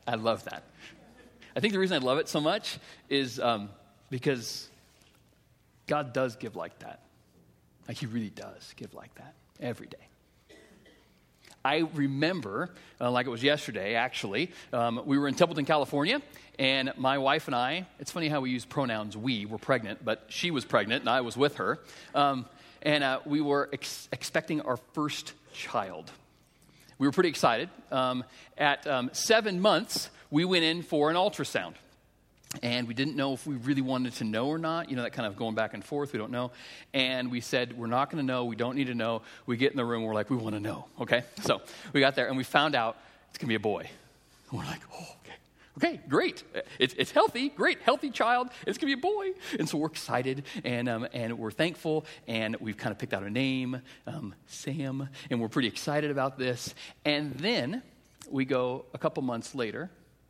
I love that. I think the reason I love it so much is because God does give like that. Like he really does give like that every day. I remember, like it was yesterday, actually, we were in Templeton, California, and my wife and I, it's funny how we use pronouns we were pregnant, but she was pregnant and I was with her, and we were expecting our first child. We were pretty excited. At 7 months, we went in for an ultrasound. And we didn't know if we really wanted to know or not. You know, that kind of going back and forth. We don't know. And we said, we're not going to know. We don't need to know. We get in the room. We're like, we want to know. Okay? So we got there, and we found out it's going to be a boy. And we're like, oh, okay. Okay, great. It's healthy. Great, healthy child. It's going to be a boy. And so we're excited, and we're thankful. And we've kind of picked out a name, Sam. And we're pretty excited about this. And then we go a couple months later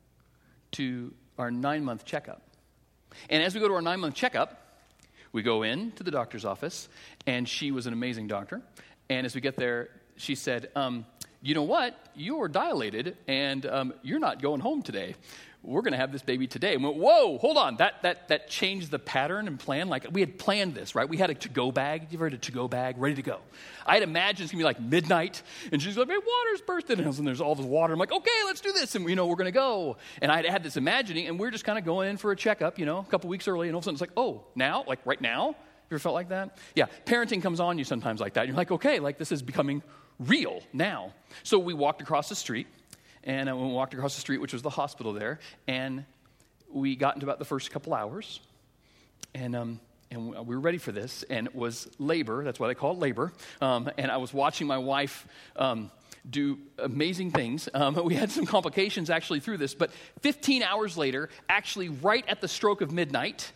to our 9-month checkup. And as we go to our 9-month checkup, we go in to the doctor's office, and she was an amazing doctor. And as we get there, she said, you know what? You're dilated, and you're not going home today. We're going to have this baby today. And we went, whoa, hold on. That changed the pattern and plan. Like, we had planned this, right? We had a to-go bag. You ever heard of a to-go bag? Ready to go. I had imagined it's going to be like midnight, and she's like, my water's bursted. And there's all this water. I'm like, okay, let's do this. And, we're going to go. And I had this imagining, and we're just kind of going in for a checkup, a couple weeks early. And all of a sudden, it's like, oh, now? Like, right now? You ever felt like that? Yeah, parenting comes on you sometimes like that. And you're like, okay, like, this is becoming real now. So we walked across the street. And we walked across the street, which was the hospital there, and we got into about the first couple hours, and we were ready for this, and it was labor. That's why they call it labor. And I was watching my wife do amazing things. We had some complications actually through this, but 15 hours later, actually right at the stroke of midnight,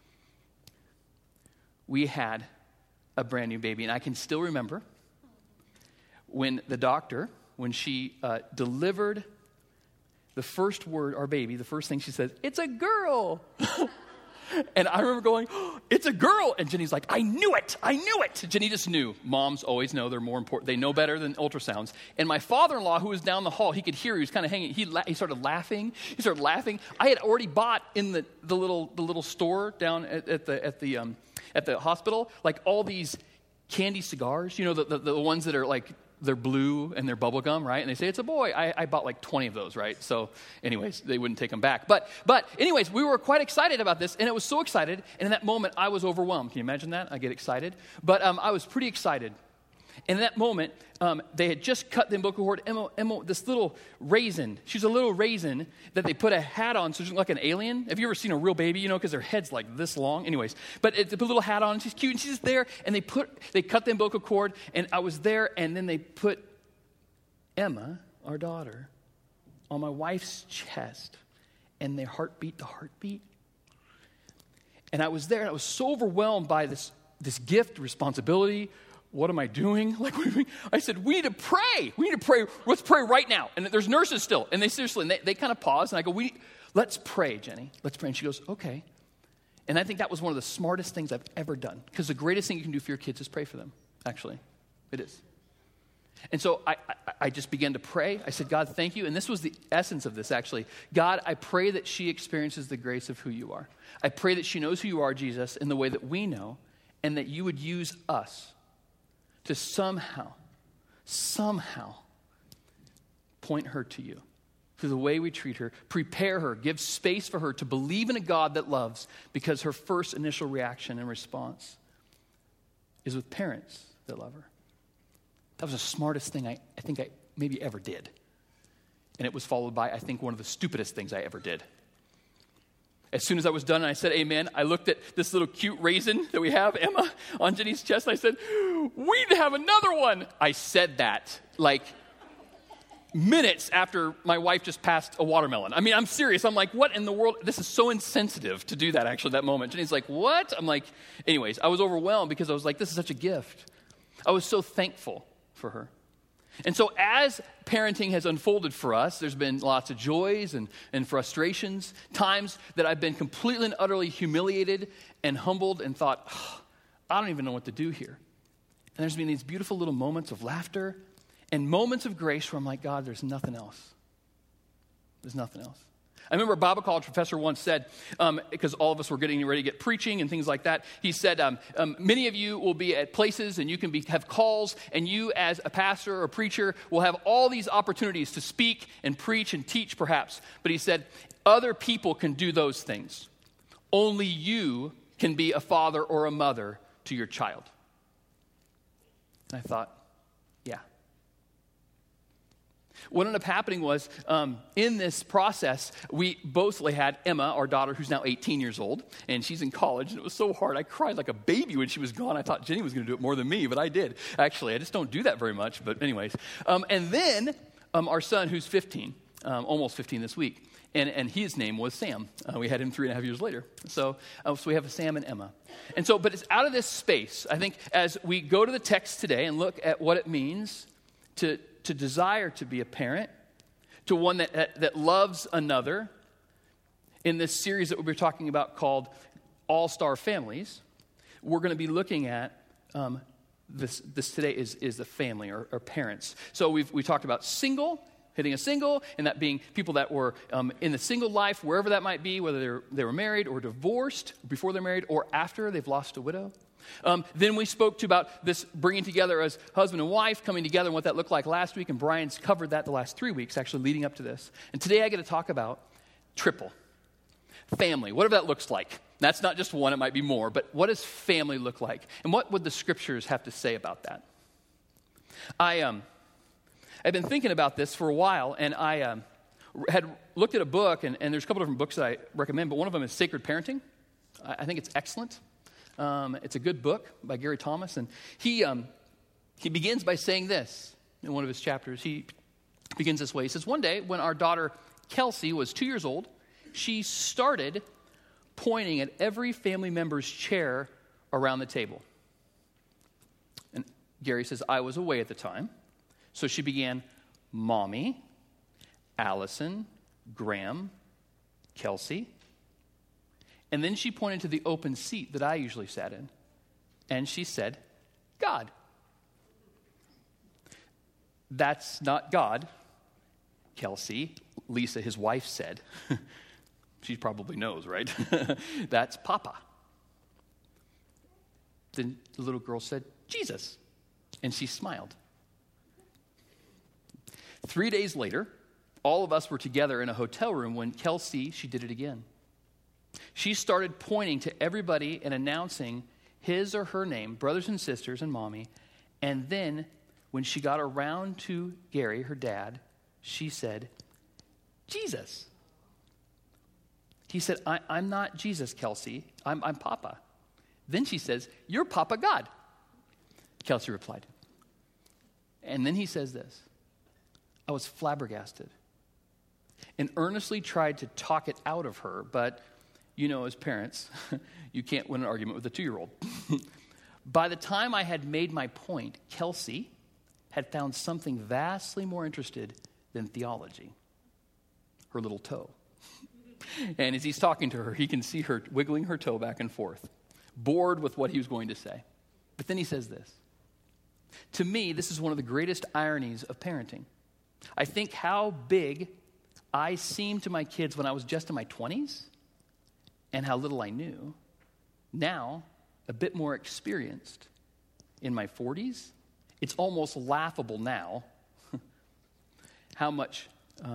we had a brand new baby. And I can still remember when the doctor, when she delivered the first word, our baby, the first thing she says, it's a girl. And I remember going, oh, it's a girl. And Jenny's like, I knew it. Jenny just knew. Moms always know they're more important. They know better than ultrasounds. And my father-in-law, who was down the hall, he could hear, he was kind of hanging. He started laughing. I had already bought in the little store down at the hospital, like all these candy cigars, the ones that are like, they're blue and they're bubble gum, right? And they say, it's a boy. I bought like 20 of those, right? So anyways, they wouldn't take them back. But anyways, we were quite excited about this, and it was so excited. And in that moment, I was overwhelmed. Can you imagine that? I get excited. But I was pretty excited. And in that moment, they had just cut the umbilical cord. Emma, this little raisin, she's a little raisin that they put a hat on, so she's like an alien. Have you ever seen a real baby, because their head's like this long? Anyways, but they put a little hat on, and she's cute, and she's just there, and they cut the umbilical cord, and I was there, and then they put Emma, our daughter, on my wife's chest, and they heartbeat to heartbeat. And I was there, and I was so overwhelmed by this gift, responsibility. What am I doing? I said, we need to pray. Let's pray right now. And there's nurses still. And they kind of pause. And I go, let's pray, Jenny. Let's pray. And she goes, okay. And I think that was one of the smartest things I've ever done. Because the greatest thing you can do for your kids is pray for them, actually. It is. And so I just began to pray. I said, God, thank you. And this was the essence of this, actually. God, I pray that she experiences the grace of who you are. I pray that she knows who you are, Jesus, in the way that we know. And that you would use us to somehow point her to you through the way we treat her, prepare her, give space for her to believe in a God that loves, because her first initial reaction and response is with parents that love her. That was the smartest thing I think I maybe ever did. And it was followed by, I think, one of the stupidest things I ever did. As soon as I was done and I said amen, I looked at this little cute raisin that we have, Emma, on Jenny's chest. And I said, we need to have another one. I said that like minutes after my wife just passed a watermelon. I mean, I'm serious. I'm like, what in the world? This is so insensitive to do that, actually, that moment. Jenny's like, what? I'm like, anyways, I was overwhelmed because I was like, this is such a gift. I was so thankful for her. And so as parenting has unfolded for us, there's been lots of joys and frustrations, times that I've been completely and utterly humiliated and humbled and thought, I don't even know what to do here. And there's been these beautiful little moments of laughter and moments of grace where I'm like, God, there's nothing else. There's nothing else. I remember a Bible college professor once said, because all of us were getting ready to get preaching and things like that, he said, many of you will be at places and you can have calls, and you as a pastor or preacher will have all these opportunities to speak and preach and teach perhaps. But he said, other people can do those things. Only you can be a father or a mother to your child. And I thought, yeah. What ended up happening was, in this process, we both had Emma, our daughter, who's now 18 years old, and she's in college, and it was so hard. I cried like a baby when she was gone. I thought Jenny was going to do it more than me, but I did. Actually, I just don't do that very much, but anyways. And then our son, who's 15, almost 15 this week, and his name was Sam. We had him 3.5 years later. So we have Sam and Emma. And so, but it's out of this space, I think, as we go to the text today and look at what it means to desire to be a parent, to one that loves another, in this series that we'll be talking about called All-Star Families, we're going to be looking at this today is the family or parents. So we talked about hitting a single, and that being people that were in the single life, wherever that might be, whether they were married or divorced, before they're married or after they've lost a widow. Then we spoke about this bringing together as husband and wife, coming together, and what that looked like last week, and Brian's covered that the last 3 weeks, actually leading up to this. And today I get to talk about triple. Family, whatever that looks like. That's not just one, it might be more, but what does family look like? And what would the scriptures have to say about that? I've been thinking about this for a while, and I had looked at a book, and there's a couple different books that I recommend, but one of them is Sacred Parenting. I think it's excellent. It's a good book by Gary Thomas, and he begins by saying this in one of his chapters. He begins this way. He says, one day when our daughter Kelsey was 2 years old, she started pointing at every family member's chair around the table. And Gary says, I was away at the time, so she began, Mommy, Allison, Graham, Kelsey. And then she pointed to the open seat that I usually sat in. And she said, God. That's not God, Kelsey, Lisa, his wife, said. She probably knows, right? That's Papa. Then the little girl said, Jesus. And she smiled. 3 days later, all of us were together in a hotel room when Kelsey, she did it again. She started pointing to everybody and announcing his or her name, brothers and sisters and Mommy. And then when she got around to Gary, her dad, she said, Jesus. He said, I'm not Jesus, Kelsey. I'm Papa. Then she says, you're Papa God. Kelsey replied. And then he says this, I was flabbergasted and earnestly tried to talk it out of her, but you know, as parents, you can't win an argument with a 2-year-old. By the time I had made my point, Kelsey had found something vastly more interested than theology, her little toe. And as he's talking to her, he can see her wiggling her toe back and forth, bored with what he was going to say. But then he says this. To me, this is one of the greatest ironies of parenting. I think how big I seemed to my kids when I was just in my 20s, and how little I knew. Now, a bit more experienced in my 40s, it's almost laughable now how much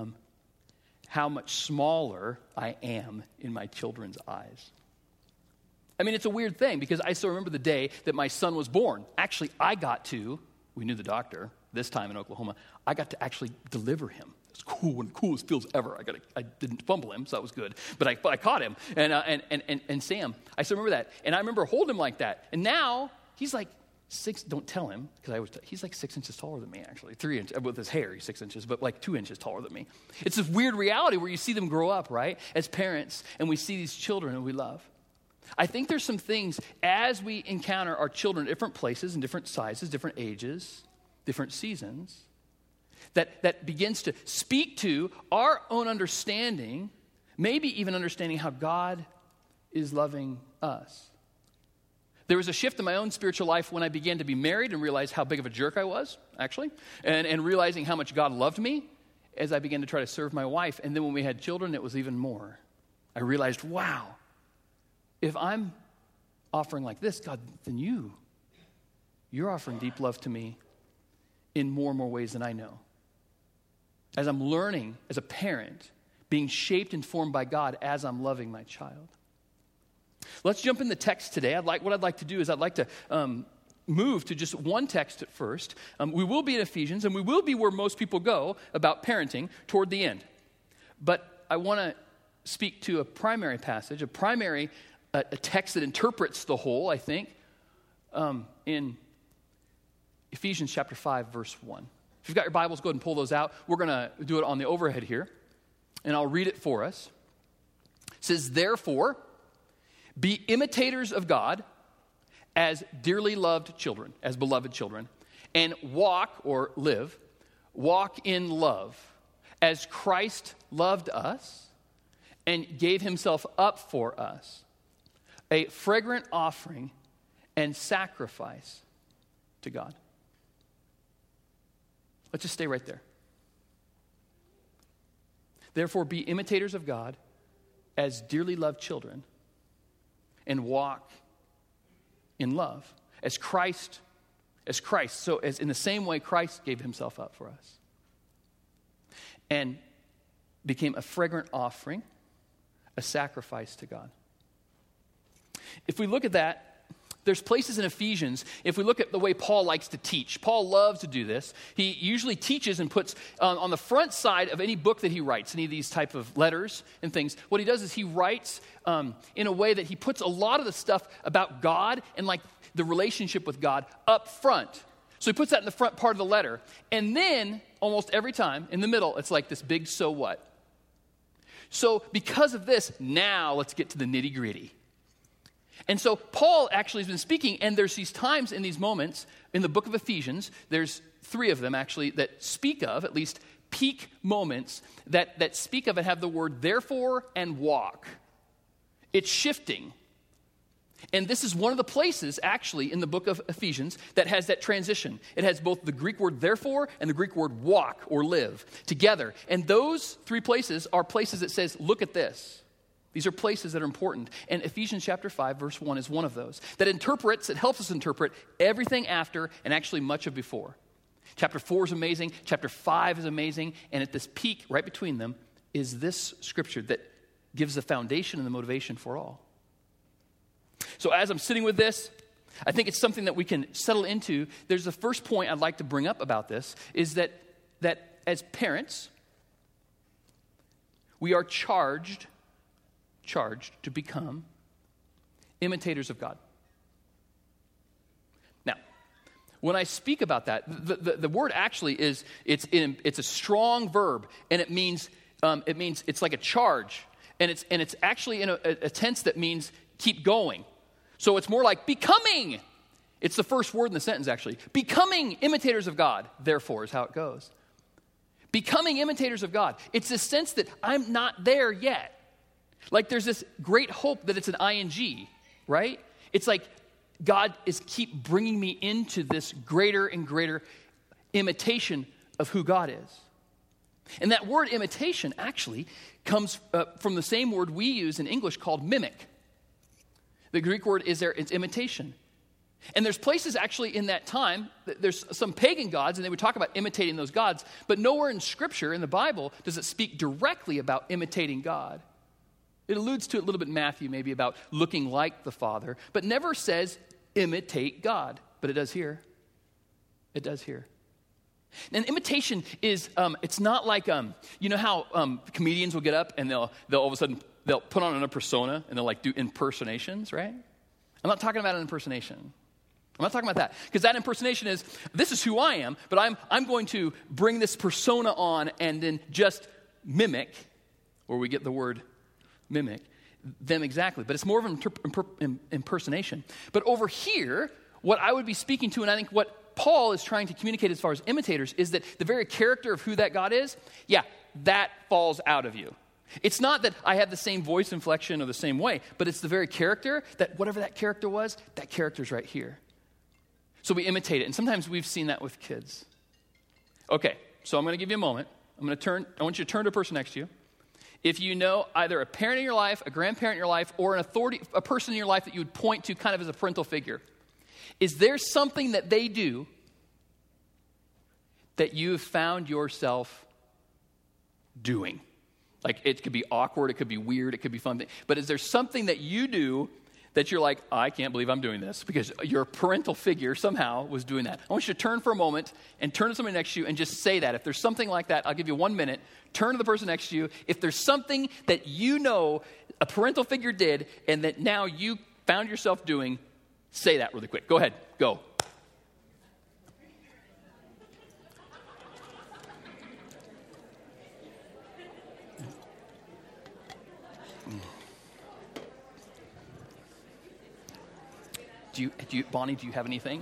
smaller I am in my children's eyes. I mean, it's a weird thing because I still remember the day that my son was born. Actually, we knew the doctor, this time in Oklahoma, I got to actually deliver him. It's cool, one of the coolest feels ever. I didn't fumble him, so that was good. But I caught him. And Sam, I still remember that. And I remember holding him like that. And now, he's like 6, don't tell him, because he's like 6 inches taller than me, actually. 3 inches, with his hair, he's 6 inches, but like 2 inches taller than me. It's this weird reality where you see them grow up, right, as parents, and we see these children who we love. I think there's some things, as we encounter our children at different places and different sizes, different ages, different seasons, that begins to speak to our own understanding, maybe even understanding how God is loving us. There was a shift in my own spiritual life when I began to be married and realized how big of a jerk I was, actually, and realizing how much God loved me as I began to try to serve my wife. And then when we had children, it was even more. I realized, wow, if I'm offering like this, God, then you're offering deep love to me in more and more ways than I know. As I'm learning as a parent, being shaped and formed by God as I'm loving my child. Let's jump in the text today. What I'd like to do is I'd like to move to just one text at first. We will be in Ephesians, and we will be where most people go about parenting toward the end. But I want to speak to a primary passage, a text that interprets the whole, I think, in Ephesians chapter 5, verse 1. If you've got your Bibles, go ahead and pull those out. We're going to do it on the overhead here, and I'll read it for us. It says, therefore, be imitators of God as dearly loved children, as beloved children, and walk in love, as Christ loved us and gave himself up for us, a fragrant offering and sacrifice to God. Let's just stay right there. Therefore, be imitators of God as dearly loved children and walk in love as Christ. So as in the same way Christ gave himself up for us and became a fragrant offering, a sacrifice to God. If we look at that, there's places in Ephesians, if we look at the way Paul likes to teach, Paul loves to do this. He usually teaches and puts on the front side of any book that he writes, any of these type of letters and things, what he does is he writes in a way that he puts a lot of the stuff about God and like the relationship with God up front. So he puts that in the front part of the letter. And then, almost every time, in the middle, it's like this big so what. So because of this, now let's get to the nitty-gritty. And so Paul actually has been speaking, and there's these times in these moments in the book of Ephesians, there's 3 of them actually that speak of, at least peak moments, that speak of and have the word therefore and walk. It's shifting. And this is one of the places actually in the book of Ephesians that has that transition. It has both the Greek word therefore and the Greek word walk or live together. And those 3 places are places that says, look at this. These are places that are important. And Ephesians chapter 5, verse 1 is one of those that helps us interpret everything after and actually much of before. Chapter 4 is amazing. Chapter 5 is amazing. And at this peak right between them is this scripture that gives the foundation and the motivation for all. So as I'm sitting with this, I think it's something that we can settle into. There's the first point I'd like to bring up about this is that as parents, we are charged to become imitators of God. Now, when I speak about that, the word actually is it's a strong verb, and it means it's like a charge, and it's actually in a tense that means keep going. So it's more like becoming. It's the first word in the sentence actually. Becoming imitators of God, therefore, is how it goes. Becoming imitators of God. It's this sense that I'm not there yet. Like there's this great hope that it's an ing, right? It's like God is keep bringing me into this greater and greater imitation of who God is. And that word imitation actually comes from the same word we use in English called mimic. The Greek word is there, it's imitation. And there's places actually in that time, there's some pagan gods, and they would talk about imitating those gods, but nowhere in Scripture, in the Bible, does it speak directly about imitating God. It alludes to it a little bit in Matthew, maybe about looking like the Father, but never says imitate God. But it does here. It does here. And imitation is, it's not like, you know how comedians will get up and they'll all of a sudden, they'll put on a persona and they'll like do impersonations, right? I'm not talking about an impersonation. I'm not talking about that. Because that impersonation is, this is who I am, but I'm going to bring this persona on and then just mimic, where we get the word mimic, them exactly. But it's more of an impersonation. But over here, what I would be speaking to, and I think what Paul is trying to communicate as far as imitators, is that the very character of who that God is, yeah, that falls out of you. It's not that I have the same voice inflection or the same way, but it's the very character that whatever that character was, that character's right here. So we imitate it. And sometimes we've seen that with kids. Okay, so I'm going to give you a moment. I want you to turn to a person next to you. If you know either a parent in your life, a grandparent in your life, or an authority, a person in your life that you would point to kind of as a parental figure, is there something that they do that you have found yourself doing? Like, it could be awkward, it could be weird, it could be fun. But is there something that you do that you're like, I can't believe I'm doing this? Because your parental figure somehow was doing that. I want you to turn for a moment and turn to somebody next to you and just say that. If there's something like that, I'll give you 1 minute. Turn to the person next to you. If there's something that you know a parental figure did and that now you found yourself doing, say that really quick. Go ahead. Go. Bonnie, do you have anything?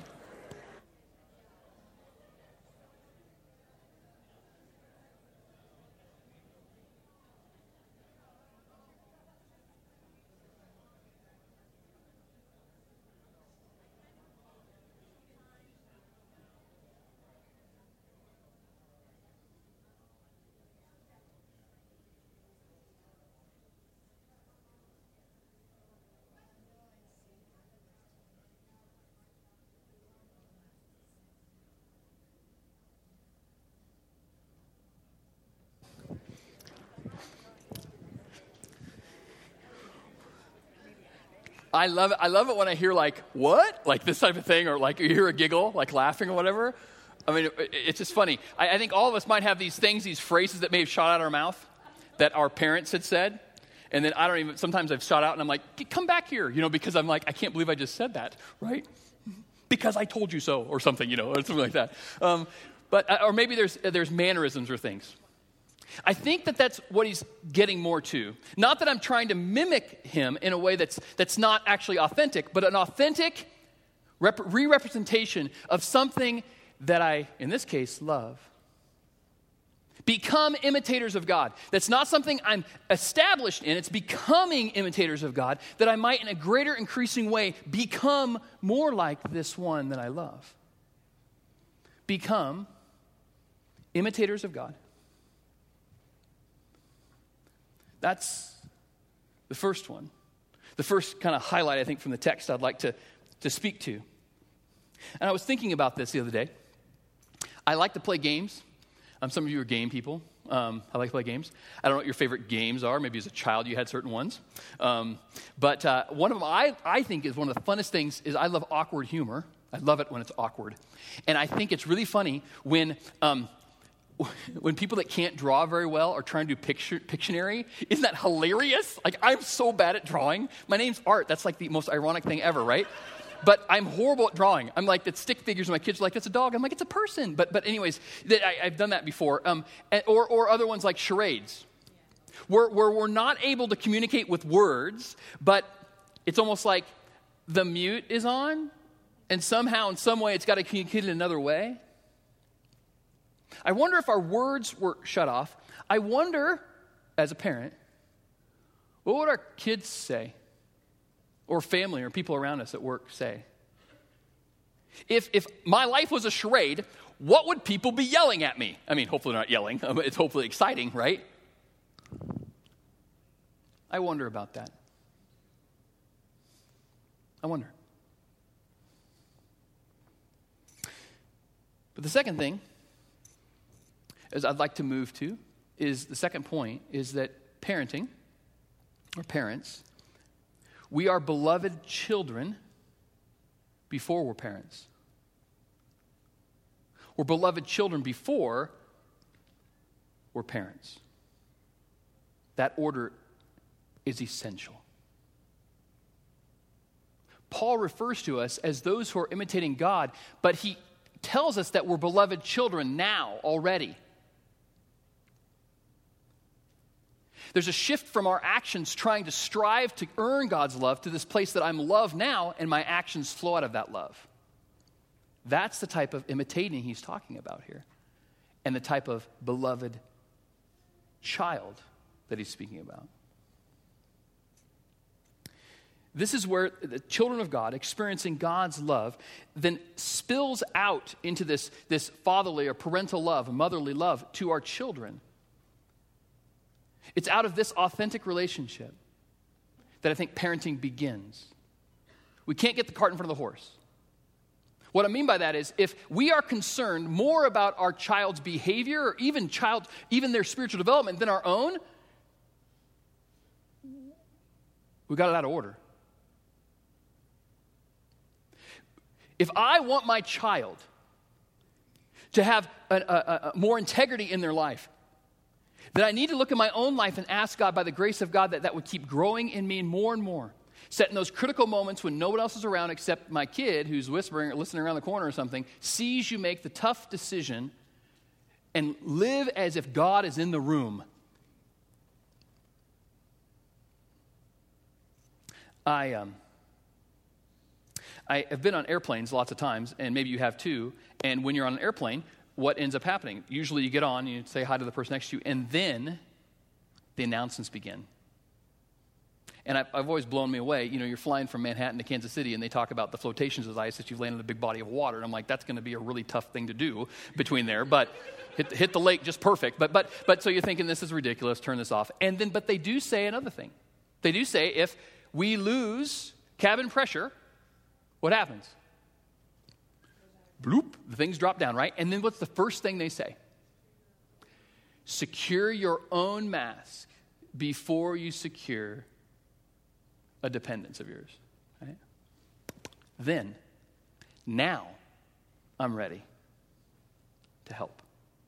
I love it. I love it when I hear like, what? Like this type of thing, or like you hear a giggle, like laughing or whatever. I mean, it's just funny. I think all of us might have these things, these phrases that may have shot out our mouth that our parents had said. And then sometimes I've shot out and I'm like, come back here, because I'm like, I can't believe I just said that, right? Because I told you so, or something, or something like that. Or maybe there's mannerisms or things. I think that's what he's getting more to. Not that I'm trying to mimic him in a way that's not actually authentic, but an authentic re-representation of something that I, in this case, love. Become imitators of God. That's not something I'm established in. It's becoming imitators of God, that I might, in a greater, increasing way, become more like this one that I love. Become imitators of God. That's the first one. The first kind of highlight, I think, from the text I'd like to speak to. And I was thinking about this the other day. I like to play games. Some of you are game people. I like to play games. I don't know what your favorite games are. Maybe as a child you had certain ones. But one of them I think is one of the funnest things is I love awkward humor. I love it when it's awkward. And I think it's really funny when people that can't draw very well are trying to do Pictionary. Isn't that hilarious? Like, I'm so bad at drawing. My name's Art. That's like the most ironic thing ever, right? But I'm horrible at drawing. I'm like, it's stick figures, and my kids are like, it's a dog. I'm like, it's a person. But anyways, I've done that before. Or other ones like charades, where we're not able to communicate with words, but it's almost like the mute is on, and somehow, in some way, it's got to communicate in another way. I wonder if our words were shut off. I wonder, as a parent, what would our kids say? Or family or people around us at work say? If my life was a charade, what would people be yelling at me? I mean, hopefully not yelling. It's hopefully exciting, right? I wonder about that. I wonder. But the second thing as I'd like to move to is the second point is that parenting, or parents, we are beloved children before we're parents. We're beloved children before we're parents. That order is essential. Paul refers to us as those who are imitating God, but he tells us that we're beloved children now already. There's a shift from our actions trying to strive to earn God's love to this place that I'm loved now and my actions flow out of that love. That's the type of imitating he's talking about here, and the type of beloved child that he's speaking about. this is where the children of God, experiencing God's love, then spills out into this fatherly or parental love, motherly love to our children. It's out of this authentic relationship that I think parenting begins. We can't get the cart in front of the horse. What I mean by that is if we are concerned more about our child's behavior or even their spiritual development than our own, we got it out of order. If I want my child to have more integrity in their life, then I need to look at my own life and ask God, by the grace of God, that would keep growing in me more and more. Set in those critical moments when no one else is around except my kid who's whispering or listening around the corner or something, sees you make the tough decision and live as if God is in the room. I have been on airplanes lots of times, and maybe you have too, and when you're on an airplane, what ends up happening? Usually you get on, you say hi to the person next to you, and then the announcements begin. And I've always blown me away. You know, you're flying from Manhattan to Kansas City, and they talk about the flotations of ice that you've landed in a big body of water. And I'm like, that's going to be a really tough thing to do between there. But hit the lake just perfect. But so you're thinking, this is ridiculous, turn this off. And then, but they do say another thing. They do say, if we lose cabin pressure, what happens? Bloop, the things drop down, right? And then what's the first thing they say? Secure your own mask before you secure a dependence of yours, right? Then, now, I'm ready to help.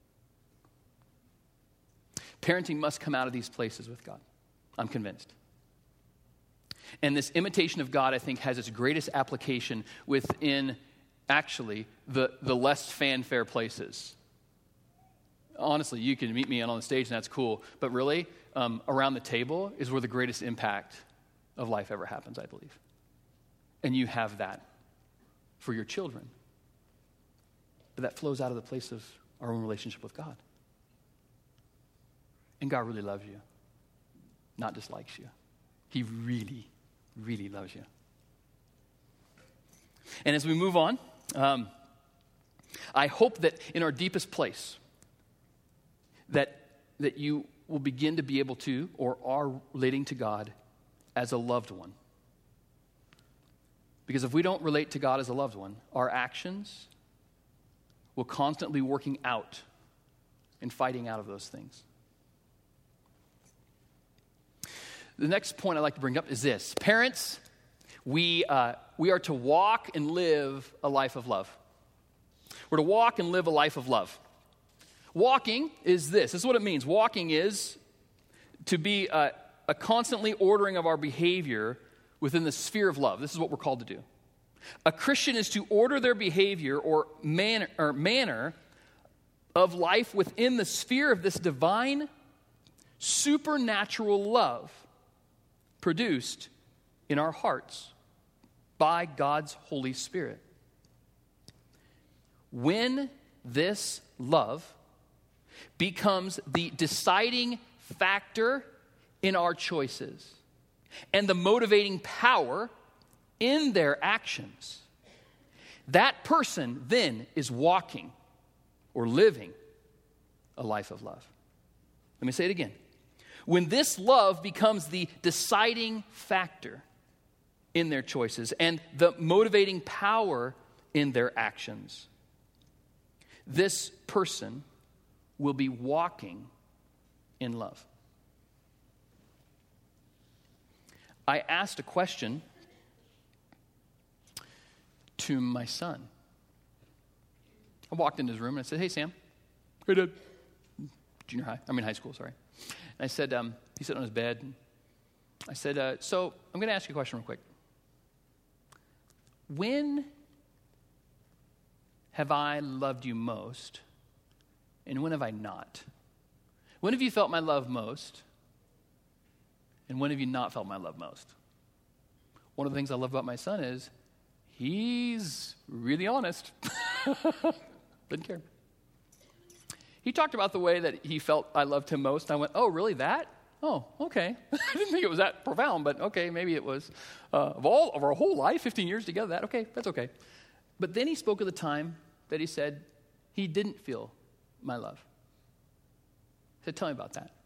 Parenting must come out of these places with God. I'm convinced. And this imitation of God, I think, has its greatest application within, actually, the less fanfare places. Honestly, you can meet me on the stage, and that's cool. But really, around the table is where the greatest impact of life ever happens, I believe. And you have that for your children. But that flows out of the place of our own relationship with God. And God really loves you, not dislikes you. He really, really loves you. And as we move on, I hope that in our deepest place, that you will begin to be able to, or are relating to God as a loved one. Because if we don't relate to God as a loved one, our actions will constantly be working out and fighting out of those things. The next point I'd like to bring up is this. Parents, we are to walk and live a life of love. We're to walk and live a life of love. Walking is this. This is what it means. Walking is to be a constantly ordering of our behavior within the sphere of love. This is what we're called to do. A Christian is to order their behavior or manner of life within the sphere of this divine, supernatural love produced in our hearts by God's Holy Spirit. When this love becomes the deciding factor in our choices and the motivating power in their actions, that person then is walking or living a life of love. Let me say it again. When this love becomes the deciding factor in their choices and the motivating power in their actions, this person will be walking in love. I asked a question to my son. I walked into his room and I said, "Hey, Sam." "Hey, Dad." High school, sorry. And I said, he's sitting on his bed. I said, so I'm going to ask you a question real quick. When have I loved you most, and when have I not? When have you felt my love most, and when have you not felt my love most? One of the things I love about my son is he's really honest. Didn't care. He talked about the way that he felt I loved him most. I went, "Oh, really, that?" Oh, okay. I didn't think it was that profound, but okay, maybe it was. Of our whole life, 15 years together, that's okay. But then he spoke of the time that he said he didn't feel my love. He said, tell me about that.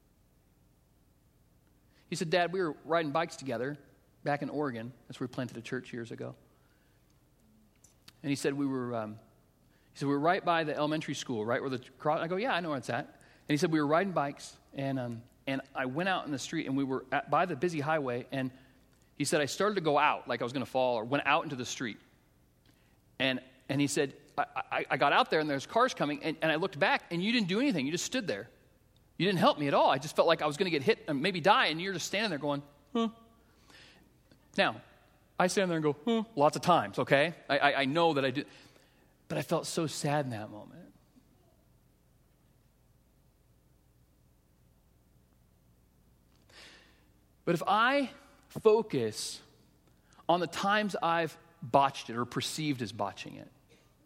He said, Dad, we were riding bikes together back in Oregon. That's where we planted a church years ago. And he said, we were right by the elementary school, right where the cross. I go, yeah, I know where it's at. And he said, we were riding bikes, and I went out in the street, and we were by the busy highway, and he said, I started to go out like I was going to fall, or went out into the street. And he said, I got out there, and there's cars coming, and I looked back, and you didn't do anything. You just stood there. You didn't help me at all. I just felt like I was going to get hit and maybe die, and you're just standing there going, huh. Now, I stand there and go, huh, lots of times, okay? I know that I do. But I felt so sad in that moment. But if I focus on the times I've botched it or perceived as botching it,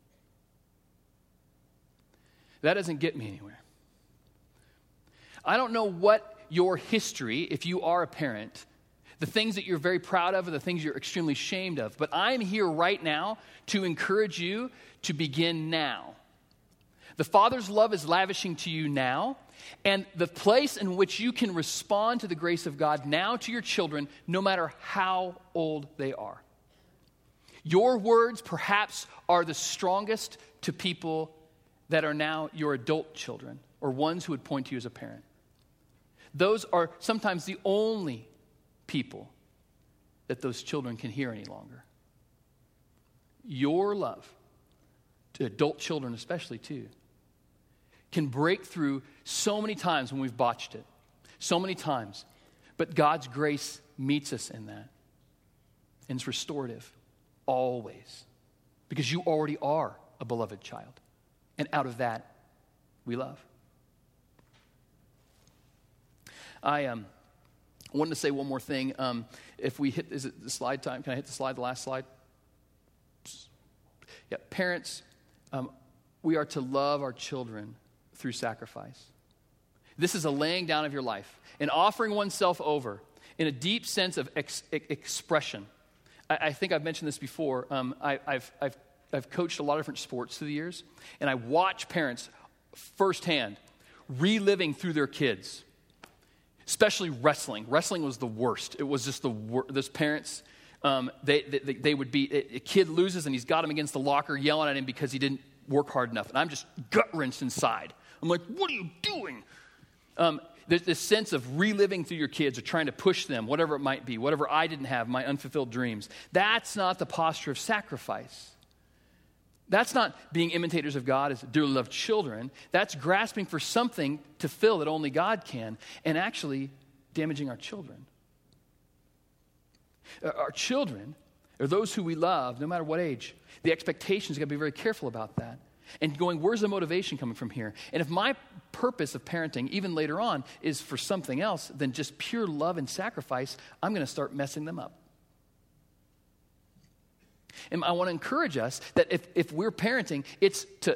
that doesn't get me anywhere. I don't know what your history, if you are a parent, the things that you're very proud of or the things you're extremely ashamed of, but I'm here right now to encourage you to begin now. The Father's love is lavishing to you now, and the place in which you can respond to the grace of God now to your children, no matter how old they are. Your words perhaps are the strongest to people that are now your adult children or ones who would point to you as a parent. Those are sometimes the only people that those children can hear any longer. Your love, to adult children especially too, can break through so many times when we've botched it. So many times. But God's grace meets us in that. And it's restorative. Always. Because you already are a beloved child. And out of that, we love. I wanted to say one more thing. If we hit, is it the slide time? Can I hit the slide, the last slide? Yeah, parents, we are to love our children through sacrifice. This is a laying down of your life, an offering oneself over in a deep sense of expression. I think I've mentioned this before. I've coached a lot of different sports through the years, and I watch parents firsthand reliving through their kids. Especially wrestling. Wrestling was the worst. It was just the worst. Those parents, they would be, a kid loses and he's got him against the locker yelling at him because he didn't work hard enough. And I'm just gut-wrenched inside. I'm like, what are you doing? There's this sense of reliving through your kids or trying to push them, whatever it might be, whatever I didn't have, my unfulfilled dreams. That's not the posture of sacrifice. That's not being imitators of God as dearly loved children. That's grasping for something to fill that only God can and actually damaging our children. Our children are those who we love, no matter what age. The expectations, you've got to be very careful about that. And going, where's the motivation coming from here? And if my purpose of parenting, even later on, is for something else than just pure love and sacrifice, I'm going to start messing them up. And I want to encourage us that if we're parenting, it's to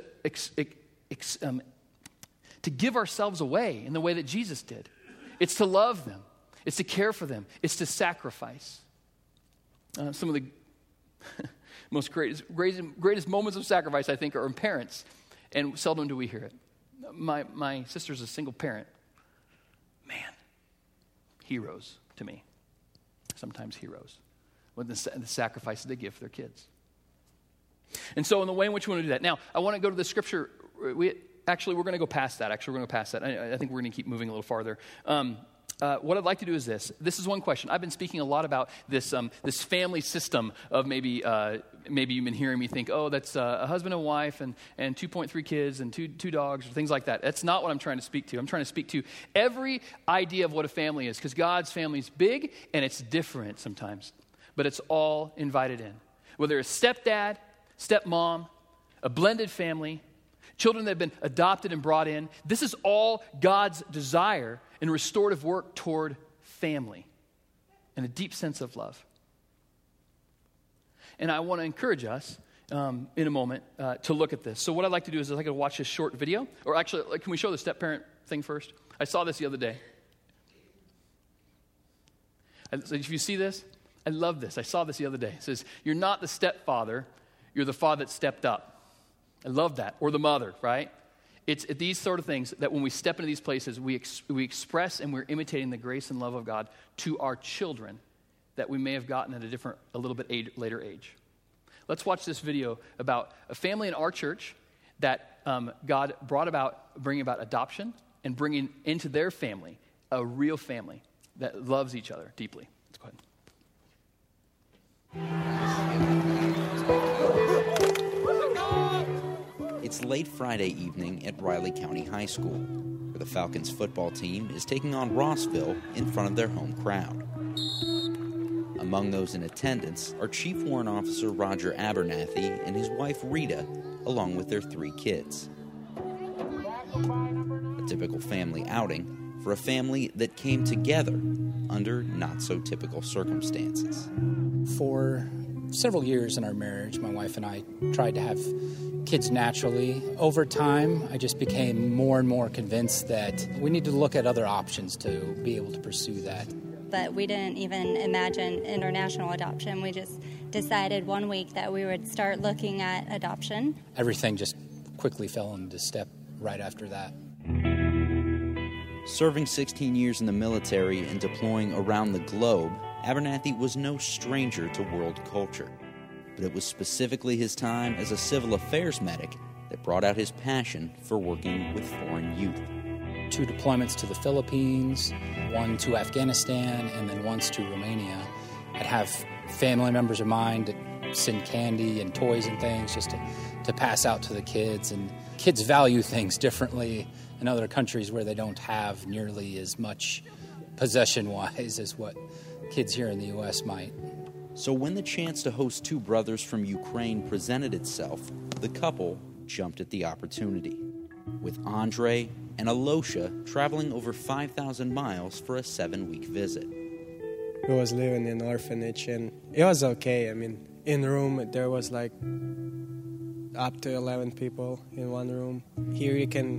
give ourselves away in the way that Jesus did. It's to love them. It's to care for them. It's to sacrifice. Some of the most greatest moments of sacrifice, I think, are in parents, and seldom do we hear it. My sister's a single parent. Man, heroes to me. Sometimes heroes. With the sacrifices they give for their kids. And so in the way in which we want to do that. Now, I want to go to the scripture. We're going to go past that. I think we're going to keep moving a little farther. What I'd like to do is this. This is one question. I've been speaking a lot about this family system of maybe you've been hearing me think, oh, that's a husband and wife and 2.3 kids and two dogs or things like that. That's not what I'm trying to speak to. I'm trying to speak to every idea of what a family is, because God's family is big and it's different sometimes. But it's all invited in. Whether it's stepdad, stepmom, a blended family, children that have been adopted and brought in, this is all God's desire in restorative work toward family and a deep sense of love. And I want to encourage us in a moment to look at this. So what I'd like to do is I'd like to watch this short video. Or actually, can we show the step-parent thing first? I saw this the other day. So if you see this, I love this. I saw this the other day. It says, you're not the stepfather, you're the father that stepped up. I love that. Or the mother, right? It's these sort of things that when we step into these places, we express and we're imitating the grace and love of God to our children that we may have gotten at a little bit later age. Let's watch this video about a family in our church that God bringing about adoption and bringing into their family a real family that loves each other deeply. Let's go ahead. It's late Friday evening at Riley County High School, where the Falcons football team is taking on Rossville in front of their home crowd. Among those in attendance are Chief Warrant Officer Roger Abernathy and his wife Rita, along with their 3 kids. A typical family outing for a family that came together under not-so-typical circumstances. For several years in our marriage, my wife and I tried to have kids naturally. Over time, I just became more and more convinced that we need to look at other options to be able to pursue that. But we didn't even imagine international adoption. We just decided one week that we would start looking at adoption. Everything just quickly fell into step right after that. Serving 16 years in the military and deploying around the globe, Abernathy was no stranger to world culture. But it was specifically his time as a civil affairs medic that brought out his passion for working with foreign youth. 2 deployments to the Philippines, 1 to Afghanistan, and then once to Romania. I'd have family members of mine that send candy and toys and things just to pass out to the kids. And kids value things differently in other countries where they don't have nearly as much possession-wise as what kids here in the U.S. might. So when the chance to host 2 brothers from Ukraine presented itself, the couple jumped at the opportunity, with Andre and Alosha traveling over 5,000 miles for a 7-week visit. We was living in an orphanage, and it was okay. I mean, in the room, there was like up to 11 people in one room. Here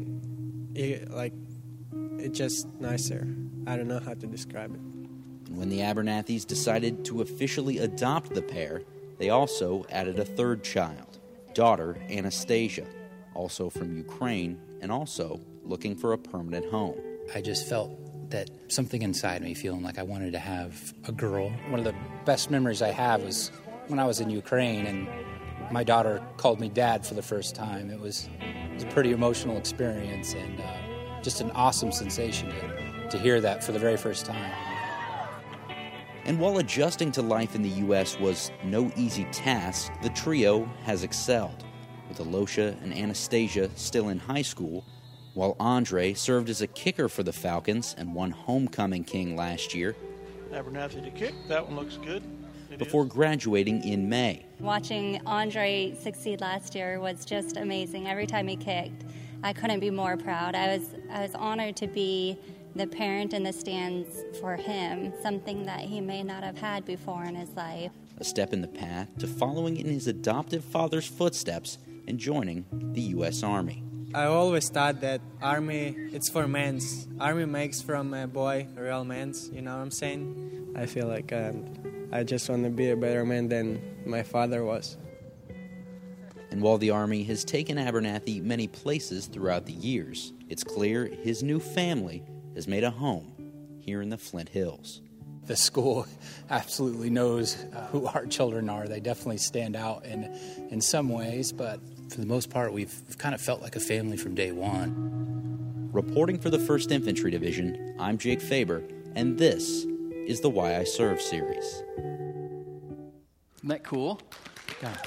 it's just nicer. I don't know how to describe it. And when the Abernathys decided to officially adopt the pair, they also added a 3rd child, daughter Anastasia, also from Ukraine, and also looking for a permanent home. I just felt that something inside me feeling like I wanted to have a girl. One of the best memories I have was when I was in Ukraine and my daughter called me Dad for the first time. It was a pretty emotional experience and just an awesome sensation to hear that for the very first time. And while adjusting to life in the U.S. was no easy task, the trio has excelled, with Alosha and Anastasia still in high school, while Andre served as a kicker for the Falcons and won Homecoming King last year. Abernathy to kick. That one looks good. Before graduating in May. Watching Andre succeed last year was just amazing. Every time he kicked, I couldn't be more proud. I was honored to be the parent in the stands for him, something that he may not have had before in his life. A step in the path to following in his adoptive father's footsteps and joining the U.S. Army. I always thought that Army, it's for men's. Army makes from a boy a real man's, you know what I'm saying? I feel like I just want to be a better man than my father was. And while the Army has taken Abernathy many places throughout the years, it's clear his new family has made a home here in the Flint Hills. The school absolutely knows who our children are. They definitely stand out in some ways, but for the most part, we've kind of felt like a family from day one. Reporting for the 1st Infantry Division, I'm Jake Faber, and this is the Why I Serve series. Isn't that cool? God.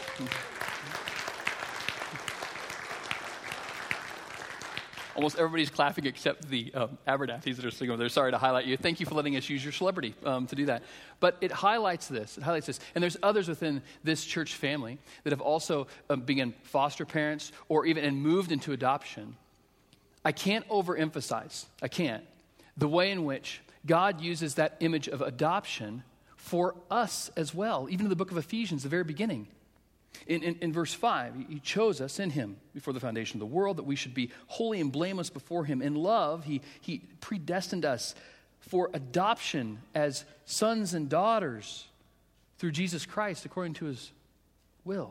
Almost everybody's clapping except the Abernathys that are sitting over there. Sorry to highlight you. Thank you for letting us use your celebrity to do that. But it highlights this. And there's others within this church family that have also begun foster parents or even moved into adoption. I can't overemphasize, the way in which God uses that image of adoption for us as well. Even in the book of Ephesians, the very beginning. In verse 5, he chose us in him before the foundation of the world that we should be holy and blameless before him. In love, he predestined us for adoption as sons and daughters through Jesus Christ according to his will.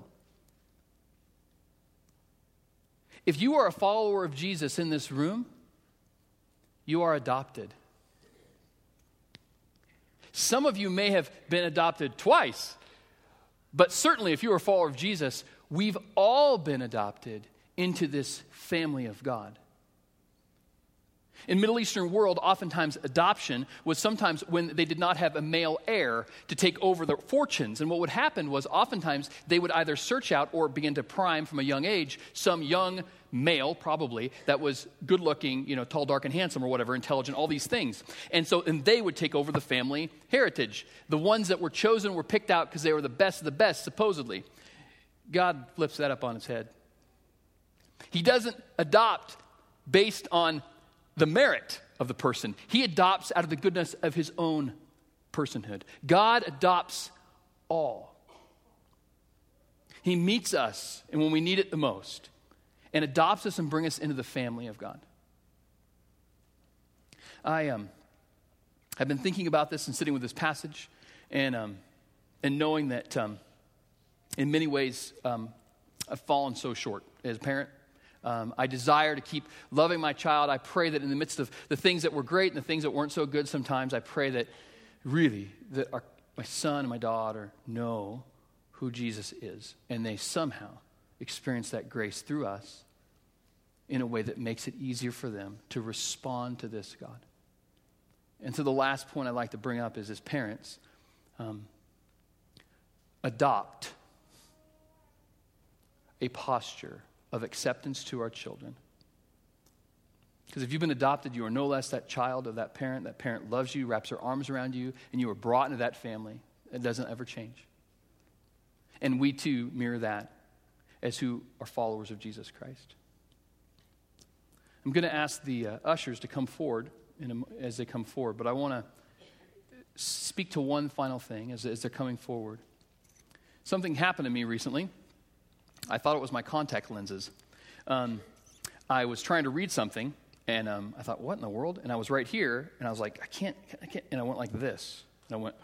If you are a follower of Jesus in this room, you are adopted. Some of you may have been adopted twice, but certainly if you are a follower of Jesus, we've all been adopted into this family of God. In Middle Eastern world, oftentimes adoption was sometimes when they did not have a male heir to take over their fortunes. And what would happen was oftentimes they would either search out or begin to prime from a young age some young male, probably, that was good-looking, tall, dark, and handsome or whatever, intelligent, all these things. And they would take over the family heritage. The ones that were chosen were picked out because they were the best of the best, supposedly. God flips that up on its head. He doesn't adopt based on the merit of the person. He adopts out of the goodness of his own personhood. God adopts all. He meets us, and when we need it the most, and adopts us and brings us into the family of God. I've been thinking about this and sitting with this passage, and knowing that in many ways I've fallen so short as a parent. I desire to keep loving my child. I pray that in the midst of the things that were great and the things that weren't so good sometimes, I pray that really that my son and my daughter know who Jesus is, and they somehow experience that grace through us in a way that makes it easier for them to respond to this God. And so the last point I'd like to bring up is, as parents, adopt a posture of acceptance to our children. Because if you've been adopted, you are no less that child of that parent. That parent loves you, wraps her arms around you, and you are brought into that family. It doesn't ever change. And we too mirror that as who are followers of Jesus Christ. I'm going to ask the ushers to come forward as they come forward, but I want to speak to one final thing as they're coming forward. Something happened to me recently. I thought it was my contact lenses. I was trying to read something, and I thought, what in the world? And I was right here, and I was like, I can't. And I went like this. And I went,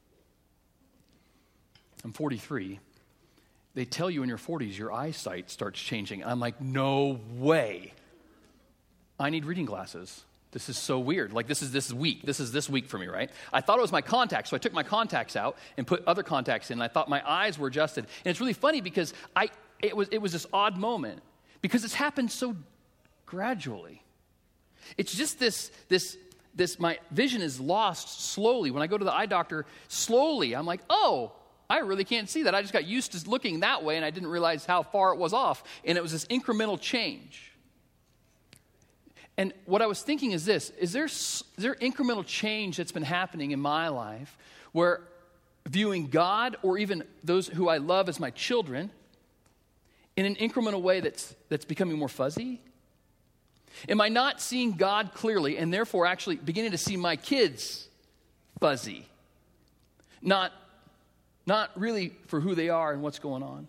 I'm 43. They tell you in your 40s your eyesight starts changing. I'm like, no way. I need reading glasses. This is so weird. Like, this is weak. This is this week for me, right? I thought it was my contacts, so I took my contacts out and put other contacts in, and I thought my eyes were adjusted. And it's really funny because it was this odd moment because it's happened so gradually. It's just this my vision is lost slowly. When I go to the eye doctor, slowly, I'm like, oh, I really can't see that. I just got used to looking that way, and I didn't realize how far it was off. And it was this incremental change. And what I was thinking is this: is there incremental change that's been happening in my life where viewing God or even those who I love as my children in an incremental way that's becoming more fuzzy? Am I not seeing God clearly and therefore actually beginning to see my kids fuzzy? Not really for who they are and what's going on.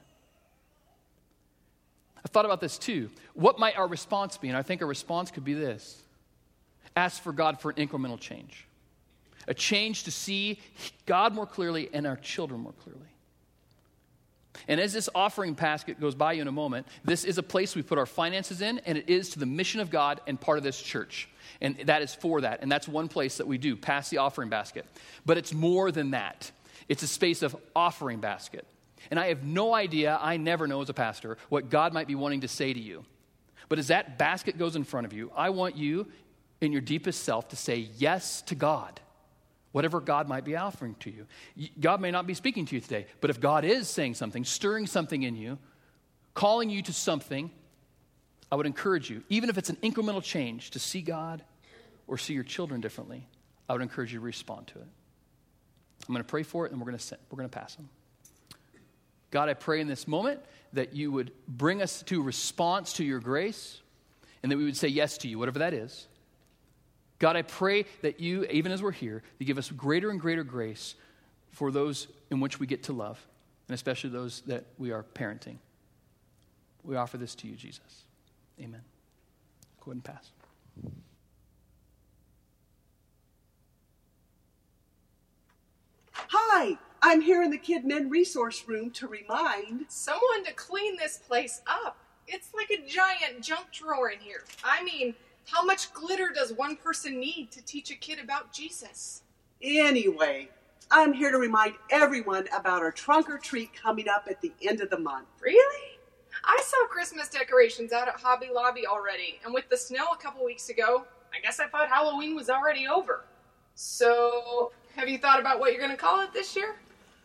I've thought about this too. What might our response be? And I think our response could be this: ask for God for an incremental change. A change to see God more clearly and our children more clearly. And as this offering basket goes by you in a moment, this is a place we put our finances in, and it is to the mission of God and part of this church. And that is for that. And that's one place that we do, pass the offering basket. But it's more than that. It's a space of offering basket. And I have no idea, I never know as a pastor, what God might be wanting to say to you. But as that basket goes in front of you, I want you in your deepest self to say yes to God, whatever God might be offering to you. God may not be speaking to you today, but if God is saying something, stirring something in you, calling you to something, I would encourage you, even if it's an incremental change, to see God or see your children differently. I would encourage you to respond to it. I'm going to pray for it, and we're going to pass them. God, I pray in this moment that you would bring us to response to your grace and that we would say yes to you, whatever that is. God, I pray that you, even as we're here, you give us greater and greater grace for those in which we get to love, and especially those that we are parenting. We offer this to you, Jesus. Amen. Go ahead and pass. I'm here in the Kid Men Resource Room to remind someone to clean this place up. It's like a giant junk drawer in here. I mean, how much glitter does one person need to teach a kid about Jesus? Anyway, I'm here to remind everyone about our trunk or treat coming up at the end of the month. Really? I saw Christmas decorations out at Hobby Lobby already, and with the snow a couple weeks ago, I guess I thought Halloween was already over. So, have you thought about what you're going to call it this year?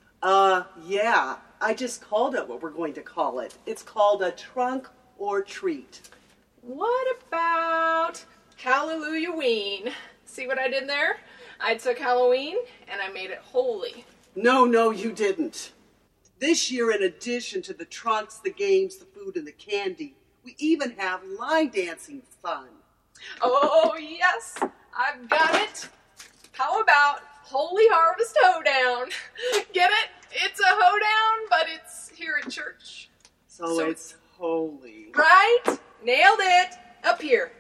Yeah. I just called it what we're going to call it. It's called a trunk or treat. What about Hallelujah-ween? See what I did there? I took Halloween and I made it holy. No, you didn't. This year, in addition to the trunks, the games, the food, and the candy, we even have line dancing fun. Oh, yes, I've got it. How about Holy Harvest Hoedown? Get it? It's a hoedown, but it's here at church. So it's holy. Right? Nailed it. Up here.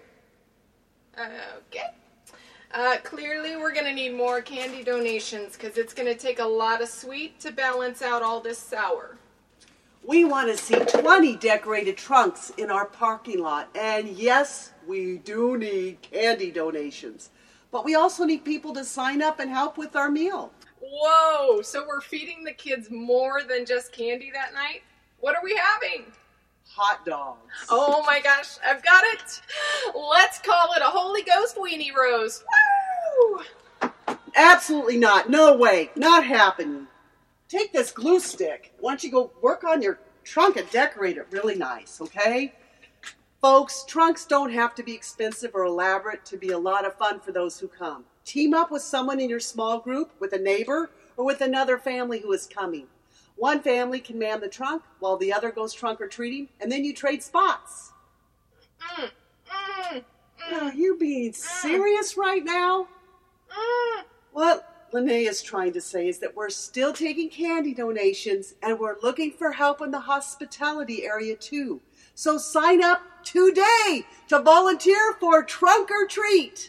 Okay. Clearly we're going to need more candy donations because it's going to take a lot of sweet to balance out all this sour. We want to see 20 decorated trunks in our parking lot. And yes, we do need candy donations. But we also need people to sign up and help with our meal. Whoa, so we're feeding the kids more than just candy that night? What are we having? Hot dogs. Oh my gosh, I've got it. Let's call it a Holy Ghost weenie roast. Woo! Absolutely not. No way. Not happening. Take this glue stick. Why don't you go work on your trunk and decorate it really nice, okay? Folks, trunks don't have to be expensive or elaborate to be a lot of fun for those who come. Team up with someone in your small group, with a neighbor, or with another family who is coming. One family can man the trunk while the other goes trunk-or-treating, and then you trade spots. Are you being serious right now? What Linnea is trying to say is that we're still taking candy donations, and we're looking for help in the hospitality area too. So sign up today to volunteer for Trunk or Treat.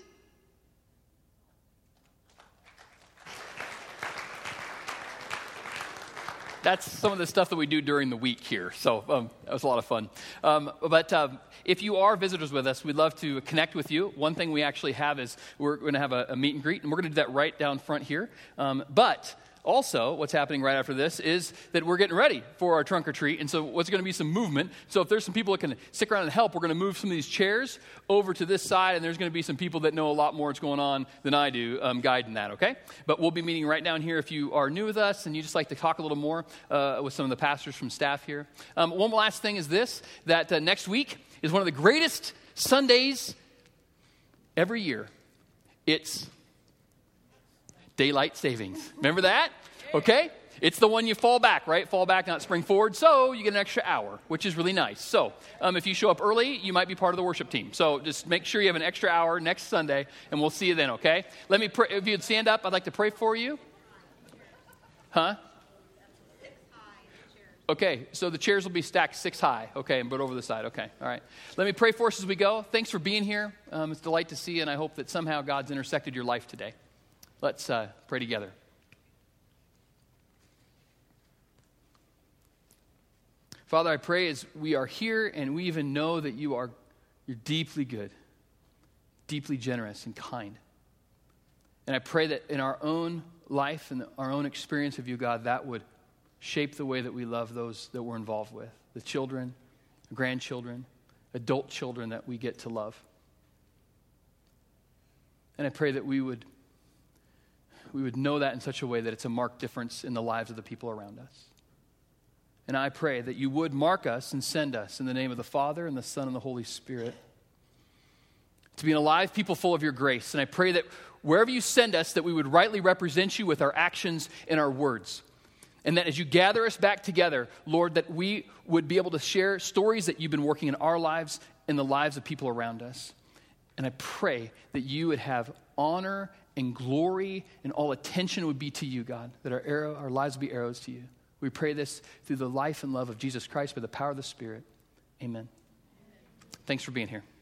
That's some of the stuff that we do during the week here. So that was a lot of fun. But if you are visitors with us, we'd love to connect with you. One thing we actually have is we're going to have a meet and greet, and we're going to do that right down front here. But also, what's happening right after this is that we're getting ready for our trunk or treat, and so what's going to be some movement. So if there's some people that can stick around and help, we're going to move some of these chairs over to this side, and there's going to be some people that know a lot more what's going on than I do guiding that, okay? But we'll be meeting right down here if you are new with us and you just like to talk a little more with some of the pastors from staff here. One last thing is this, that next week is one of the greatest Sundays every year. It's daylight savings. Remember that? Okay? It's the one you fall back, right? Fall back, not spring forward. So you get an extra hour, which is really nice. So if you show up early, you might be part of the worship team. So just make sure you have an extra hour next Sunday, and we'll see you then, okay? Let me pray. If you'd stand up, I'd like to pray for you. Huh? Okay, so the chairs will be stacked 6 high. Okay, and put over the side. Okay, all right. Let me pray for us as we go. Thanks for being here. It's a delight to see you, and I hope that somehow God's intersected your life today. Let's pray together. Father, I pray as we are here and we even know that you're deeply good, deeply generous and kind. And I pray that in our own life and our own experience of you, God, that would shape the way that we love those that we're involved with, the children, the grandchildren, adult children that we get to love. And I pray that we would know that in such a way that it's a marked difference in the lives of the people around us. And I pray that you would mark us and send us in the name of the Father and the Son and the Holy Spirit to be an alive people full of your grace. And I pray that wherever you send us, that we would rightly represent you with our actions and our words. And that as you gather us back together, Lord, that we would be able to share stories that you've been working in our lives and the lives of people around us. And I pray that you would have honor and glory and all attention would be to you, God, that our lives would be arrows to you. We pray this through the life and love of Jesus Christ by the power of the Spirit. Amen. Thanks for being here.